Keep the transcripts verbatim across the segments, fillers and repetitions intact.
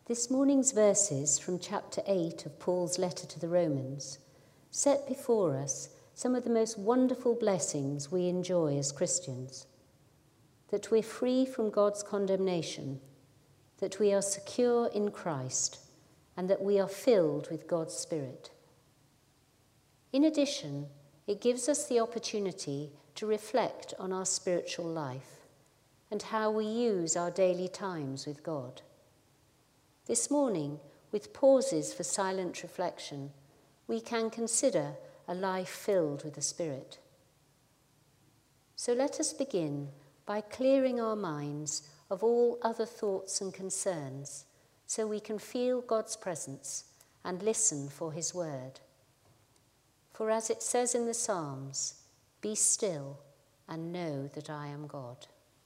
This morning's verses from chapter eight of Paul's letter to the Romans set before us some of the most wonderful blessings we enjoy as Christians. That we're free from God's condemnation, that we are secure in Christ, and that we are filled with God's Spirit. In addition, it gives us the opportunity to reflect on our spiritual life and how we use our daily times with God. This morning, with pauses for silent reflection, we can consider a life filled with the Spirit. So let us begin by clearing our minds of all other thoughts and concerns so we can feel God's presence and listen for his word. For as it says in the Psalms, "Be still and know that I am God."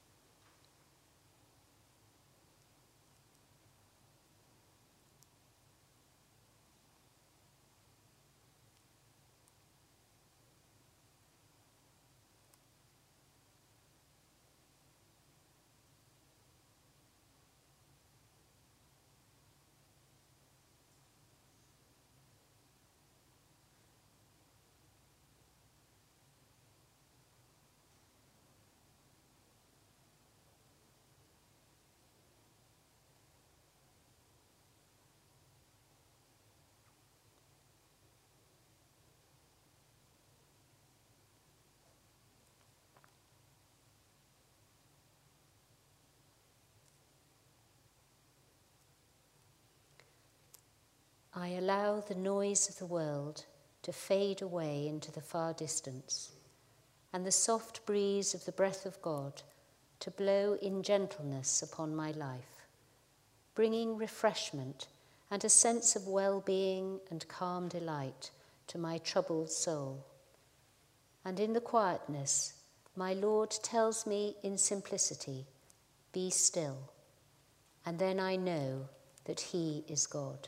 I allow the noise of the world to fade away into the far distance, and the soft breeze of the breath of God to blow in gentleness upon my life, bringing refreshment and a sense of well-being and calm delight to my troubled soul. And in the quietness, my Lord tells me in simplicity, "Be still," and then I know that he is God.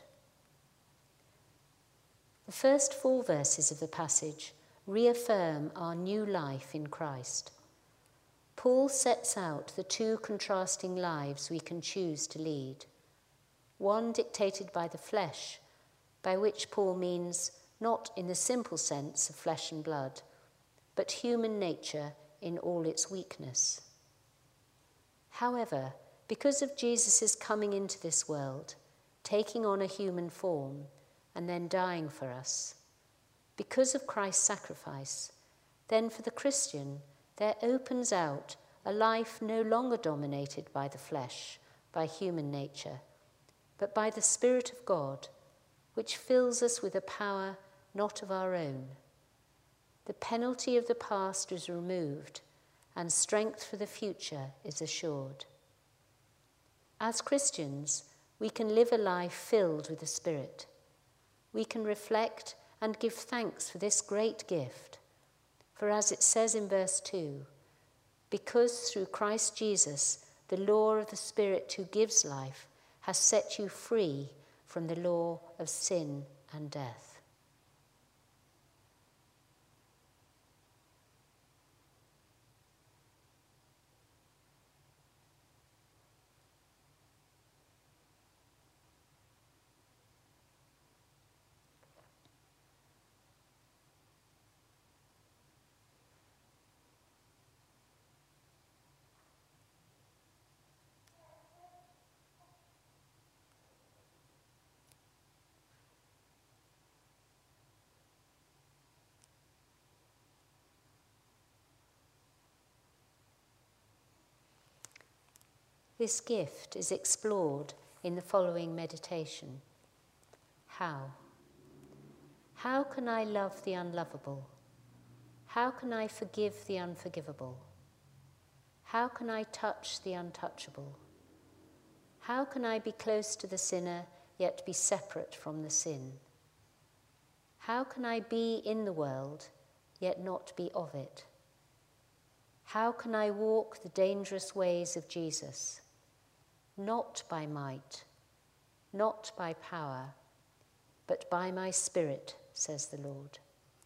The first four verses of the passage reaffirm our new life in Christ. Paul sets out the two contrasting lives we can choose to lead. One dictated by the flesh, by which Paul means not in the simple sense of flesh and blood, but human nature in all its weakness. However, because of Jesus' coming into this world, taking on a human form, and then dying for us, because of Christ's sacrifice, then for the Christian, there opens out a life no longer dominated by the flesh, by human nature, but by the Spirit of God, which fills us with a power not of our own. The penalty of the past is removed, and strength for the future is assured. As Christians, we can live a life filled with the Spirit. We can reflect and give thanks for this great gift. For as it says in verse two, "Because through Christ Jesus, the law of the Spirit who gives life has set you free from the law of sin and death." This gift is explored in the following meditation. How? How can I love the unlovable? How can I forgive the unforgivable? How can I touch the untouchable? How can I be close to the sinner yet be separate from the sin? How can I be in the world yet not be of it? How can I walk the dangerous ways of Jesus? Not by might, not by power, but by my Spirit, says the Lord.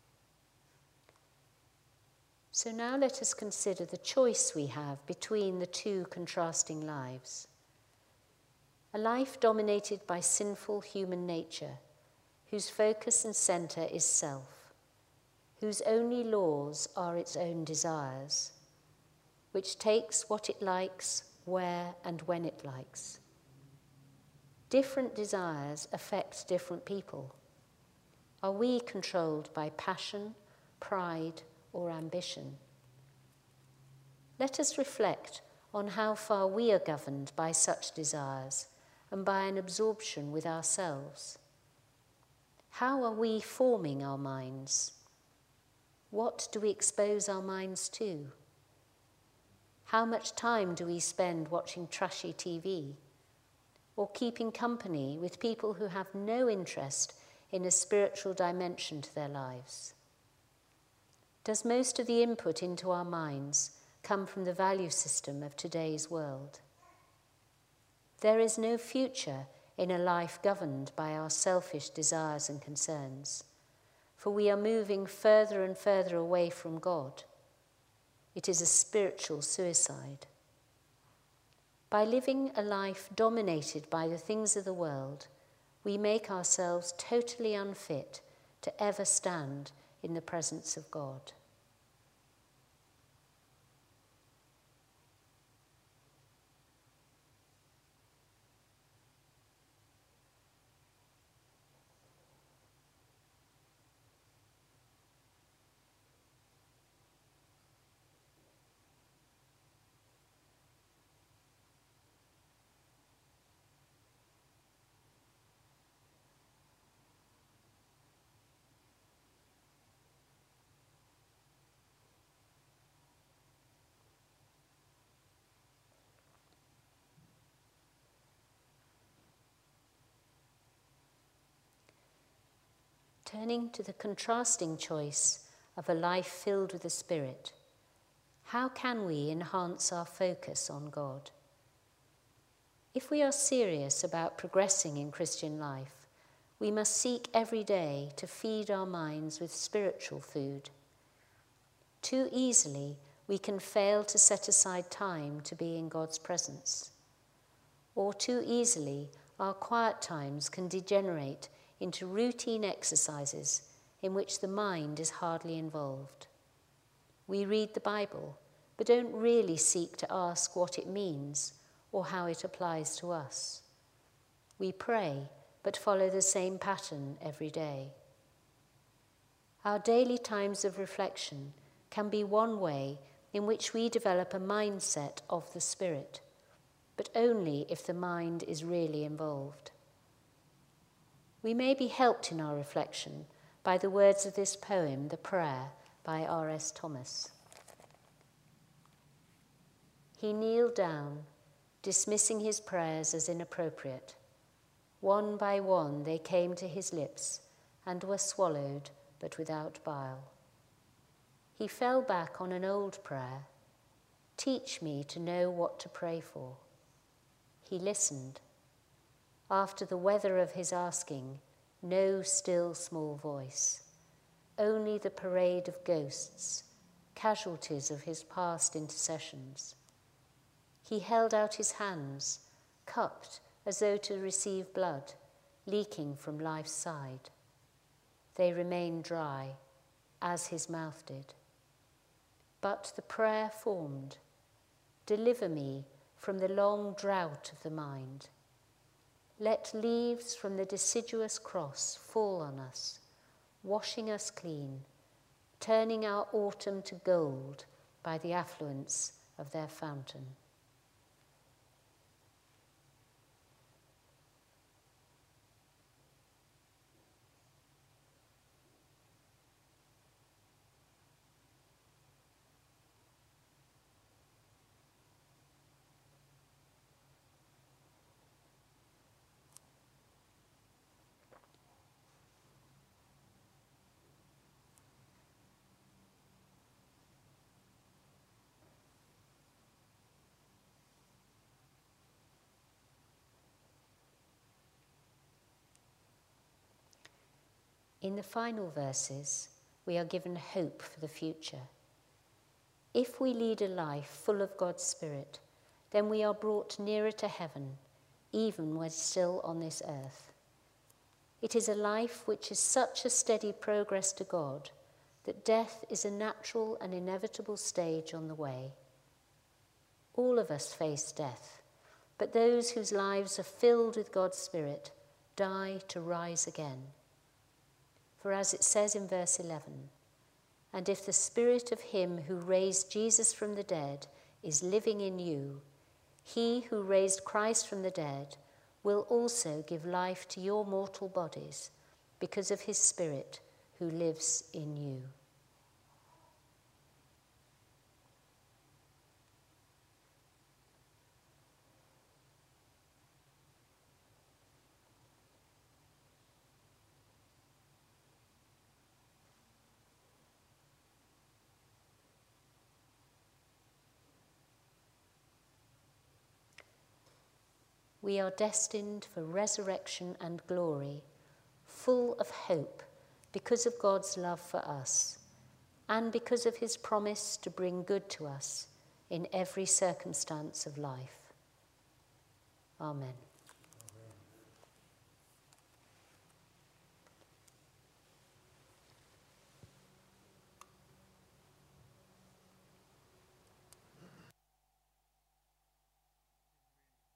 So now let us consider the choice we have between the two contrasting lives. A life dominated by sinful human nature, whose focus and centre is self, whose only laws are its own desires, which takes what it likes, where and when it likes. Different desires affect different people. Are we controlled by passion, pride, or ambition? Let us reflect on how far we are governed by such desires and by an absorption with ourselves. How are we forming our minds? What do we expose our minds to? How much time do we spend watching trashy T V or keeping company with people who have no interest in a spiritual dimension to their lives? Does most of the input into our minds come from the value system of today's world? There is no future in a life governed by our selfish desires and concerns, for we are moving further and further away from God. It is a spiritual suicide. By living a life dominated by the things of the world, we make ourselves totally unfit to ever stand in the presence of God. Turning to the contrasting choice of a life filled with the Spirit, how can we enhance our focus on God? If we are serious about progressing in Christian life, we must seek every day to feed our minds with spiritual food. Too easily, we can fail to set aside time to be in God's presence. Or too easily, our quiet times can degenerate into routine exercises in which the mind is hardly involved. We read the Bible, but don't really seek to ask what it means or how it applies to us. We pray, but follow the same pattern every day. Our daily times of reflection can be one way in which we develop a mindset of the Spirit, but only if the mind is really involved. We may be helped in our reflection by the words of this poem, The Prayer, by R S Thomas. He kneeled down, dismissing his prayers as inappropriate. One by one they came to his lips and were swallowed, but without bile. He fell back on an old prayer, teach me to know what to pray for. He listened. After the weather of his asking, no still small voice, only the parade of ghosts, casualties of his past intercessions. He held out his hands, cupped as though to receive blood, leaking from life's side. They remained dry, as his mouth did. But the prayer formed, deliver me from the long drought of the mind. Let leaves from the deciduous cross fall on us, washing us clean, turning our autumn to gold by the affluence of their fountain. In the final verses, we are given hope for the future. If we lead a life full of God's Spirit, then we are brought nearer to heaven, even when still on this earth. It is a life which is such a steady progress to God that death is a natural and inevitable stage on the way. All of us face death, but those whose lives are filled with God's Spirit die to rise again. For as it says in verse eleven, "And if the Spirit of him who raised Jesus from the dead is living in you, he who raised Christ from the dead will also give life to your mortal bodies because of his Spirit who lives in you." We are destined for resurrection and glory, full of hope because of God's love for us and because of his promise to bring good to us in every circumstance of life. Amen.